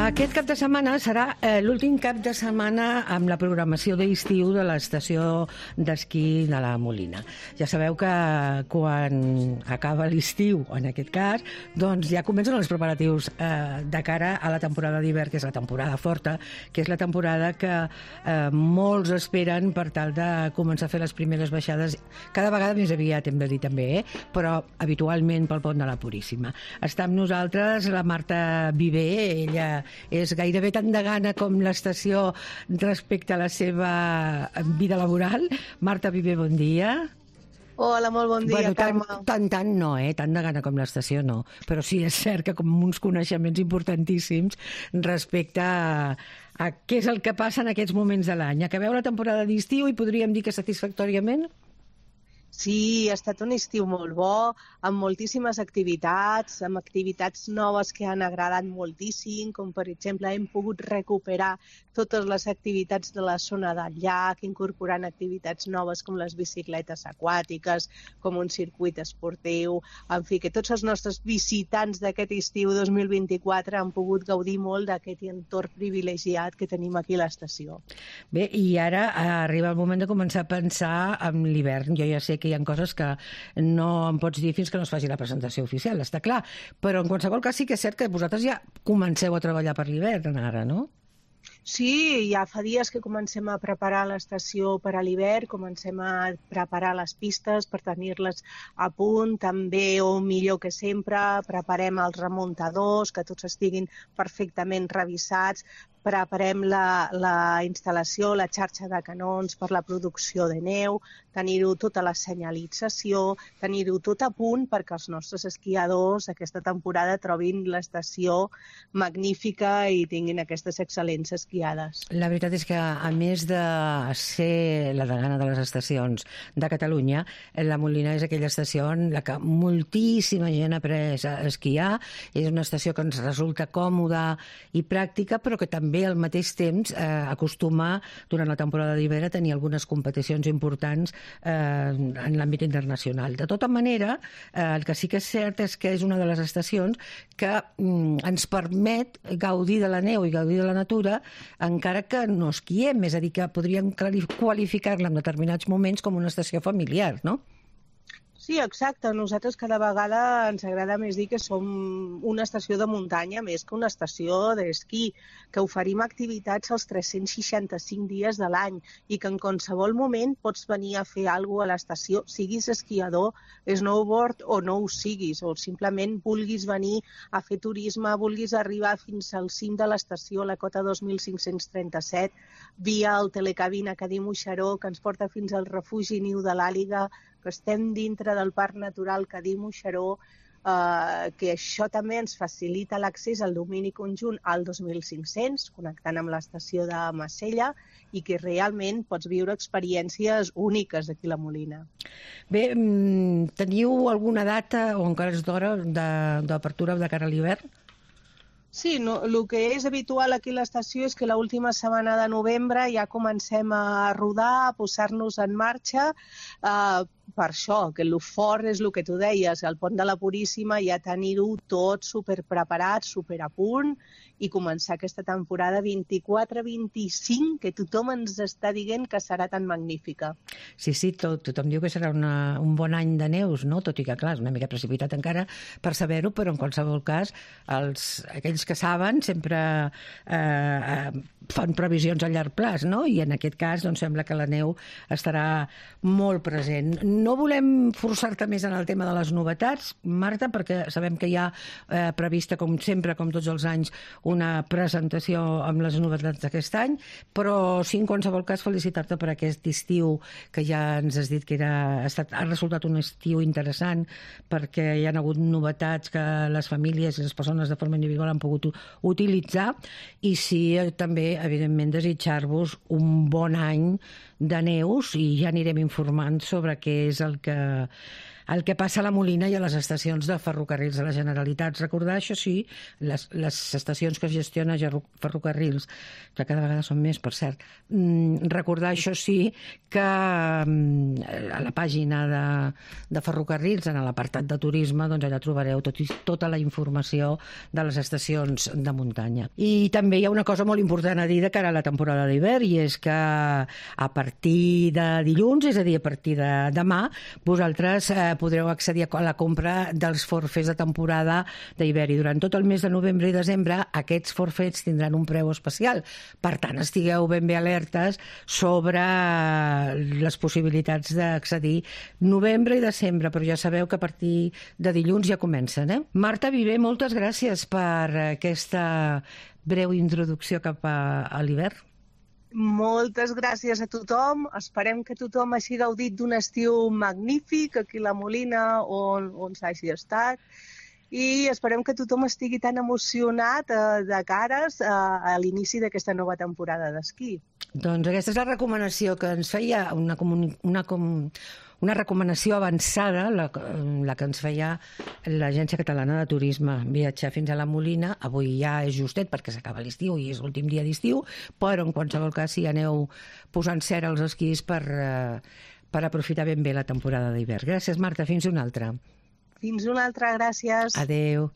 Aquest cap de setmana serà l'últim cap de setmana amb la programació d'estiu de l'estació d'esquí de la Molina. Ja sabeu que quan acaba l'estiu, en aquest cas, doncs ja comencen els preparatius de cara a la temporada d'hivern, que és la temporada forta, que és la temporada que molts esperen per tal de començar a fer les primeres baixades, cada vegada més aviat, hem de dir també, però habitualment pel pont de la Puríssima. Està amb nosaltres la Marta Viver, ella és gairebé tan de gana com l'estació respecte a la seva vida laboral. Marta Viver, bon dia. Hola, molt bon dia, Carme. Tant no, tant de gana com l'estació no, però sí, és cert que com uns coneixements importantíssims respecte a què és el que passa en aquests moments de l'any. Acabeu la temporada d'estiu i podríem dir que satisfactòriament? Sí, ha estat un estiu molt bo, amb moltíssimes activitats, amb activitats noves que han agradat moltíssim, com per exemple hem pogut recuperar totes les activitats de la zona del llac, incorporant activitats noves com les bicicletes aquàtiques, com un circuit esportiu, en fi, que tots els nostres visitants d'aquest estiu 2024 han pogut gaudir molt d'aquest entorn privilegiat que tenim aquí a l'estació. Bé, i ara arriba el moment de començar a pensar en l'hivern. Jo ja sé que hi ha coses que no em pots dir fins que no es faci la presentació oficial, està clar, però en qualsevol cas sí que és cert que vosaltres ja comenceu a treballar per l'hivern ara, no? Sí, ja fa dies que comencem a preparar l'estació per a l'hivern, comencem a preparar les pistes per tenir-les a punt, també o millor que sempre, preparem els remuntadors, que tots estiguin perfectament revisats, preparem la instal·lació, la xarxa de canons per la producció de neu, tenir-ho tota la senyalització, tenir-ho tot a punt perquè els nostres esquiadors aquesta temporada trobin l'estació magnífica i tinguin aquestes excel·lents esquiades. La veritat és que, a més de ser la degana de les estacions de Catalunya, la Molina és aquella estació en la que moltíssima gent ha après a esquiar. És una estació que ens resulta còmoda i pràctica, però que també al mateix temps acostuma, durant la temporada d'hivern, a tenir algunes competicions importants en l'àmbit internacional. De tota manera, el que sí que és cert és que és una de les estacions que ens permet gaudir de la neu i gaudir de la natura encara que no esquiem, és a dir, que podríem qualificar-la en determinats moments com una estació familiar, no? Sí, exacte. Nosaltres cada vegada ens agrada més dir que som una estació de muntanya més que una estació d'esquí, que oferim activitats els 365 dies de l'any i que en qualsevol moment pots venir a fer alguna cosa a l'estació, siguis esquiador, snowboard o no ho siguis, o simplement vulguis venir a fer turisme, vulguis arribar fins al cim de l'estació, la cota 2537, via el telecabina Cadí Moixeró, que ens porta fins al refugi Niu de l'Àliga, que estem dintre del Parc Natural Cadí Moixeró, que això també ens facilita l'accés al domini conjunt al 2500, connectant amb l'estació de Massella, i que realment pots viure experiències úniques aquí a la Molina. Bé, teniu alguna data o encara és d'hora d'apertura de cara a l'hivern? Sí, el que és habitual aquí a l'estació és que l'última setmana de novembre ja comencem a rodar, a posar-nos en marxa, per això, que el fort és el que tu deies, el pont de la Puríssima, ja tenir-ho tot superpreparat, super a punt, i començar aquesta temporada 24-25, que tothom ens està dient que serà tan magnífica. Sí, tothom diu que serà un bon any de neus, no? Tot i que, clar, és una mica precipitat encara per saber-ho, però en qualsevol cas, aquells que saben sempre fan previsions a llarg plaç, no? I en aquest cas doncs, sembla que la neu estarà molt present. No volem forçar-te més en el tema de les novetats, Marta, perquè sabem que hi ha prevista, com sempre, com tots els anys, una presentació amb les novetats d'aquest any, però sí, en qualsevol cas, felicitar-te per aquest estiu que ja ens has dit que ha resultat un estiu interessant, perquè hi ha hagut novetats que les famílies i les persones de forma individual han pogut utilitzar, i sí, també, evidentment, desitjar-vos un bon any de neus, i ja anirem informant sobre què és el que el que passa a la Molina i a les estacions de ferrocarrils de la Generalitat. Recordar, això sí, les estacions que gestiona ferrocarrils, que cada vegada són més, per cert, recordar, això sí, que a la pàgina de ferrocarrils, en l'apartat de turisme, doncs allà trobareu tota la informació de les estacions de muntanya. I també hi ha una cosa molt important a dir de cara a la temporada d'hivern, i és que a partir de dilluns, és a dir, a partir de demà, vosaltres podreu accedir a la compra dels forfets de temporada d'hivern, i durant tot el mes de novembre i desembre aquests forfets tindran un preu especial. Per tant, estigueu ben bé alertes sobre les possibilitats d'accedir novembre i desembre, però ja sabeu que a partir de dilluns ja comencen. Marta Viver, moltes gràcies per aquesta breu introducció cap a l'hivern. Moltes gràcies a tothom. Esperem que tothom hagi gaudit d'un estiu magnífic aquí a la Molina, on s'hagi estat. I esperem que tothom estigui tan emocionat de cares a l'inici d'aquesta nova temporada d'esquí. Doncs aquesta és la recomanació que ens feia, una recomanació avançada, la que ens feia l'Agència Catalana de Turisme. Viatjar fins a la Molina, avui ja és justet perquè s'acaba l'estiu i és l'últim dia d'estiu, però en qualsevol cas si aneu posant cera als esquís per aprofitar ben bé la temporada d'hivern. Gràcies, Marta. Fins una altra. Fins una altra. Gràcies. Adéu.